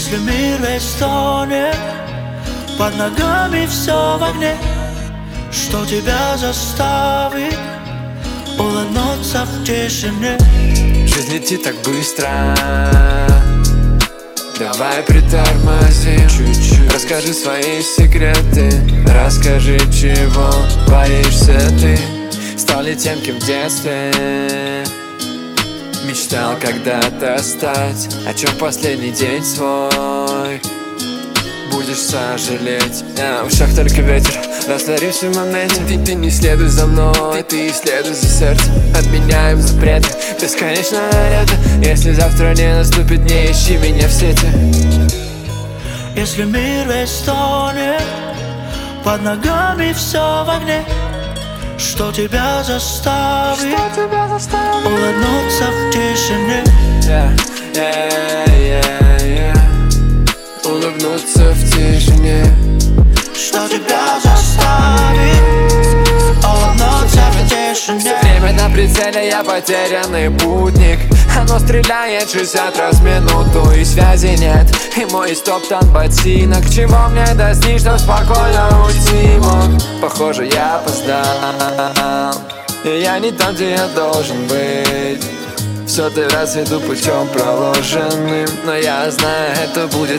Если мир весь стонет, под ногами все в огне, что тебя заставит улыбнуться в тишине? Жизнь летит так быстро, давай притормозим чуть-чуть. Расскажи свои секреты, расскажи, чего боишься ты. Стал ли тем, кем в детстве мечтал когда-то стать? О чем в последний день свой будешь сожалеть? В ушах только ветер, растворимся в моменте. Ты не следуй за мной, ты следуй за сердцем. Отменяем запреты, бесконечное лето. Если завтра не наступит, не ищи меня в сети. Если мир весь стонет, под ногами все в огне, что тебя заставит улыбнуться в тишине? Улыбнуться в тишине. Что тебя заставит улыбнуться в тишине? Время на прицеле, я потерянный путник. Оно стреляет 60 раз в минуту, и связи нет, и мой стоптан ботинок. Чего мне достичь, чтоб спокойно уйти мог? Похоже, я опоздал, и я не там, где я должен быть. Все ты раз веду путем проложенным, но я знаю, это будет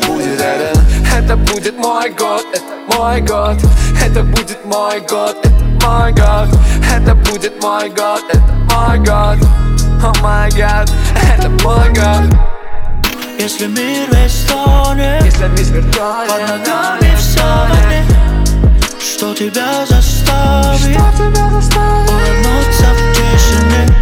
мой год, это мой год. Это будет мой год, это мой год. Это будет мой год, это мой год. О май гад, это мой год. Если мир весь стонет, под ногами все в огне, что тебя заставит улыбнуться в тишине?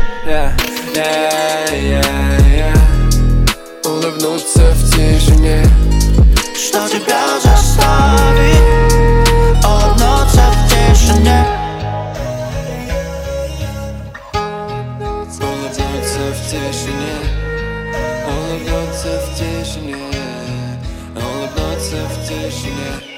Улыбнуться в тишине. Что тебя заставит улыбнуться в тишине? Улыбнуться в тишине. Улыбнуться в тишине. Улыбнуться в тишине.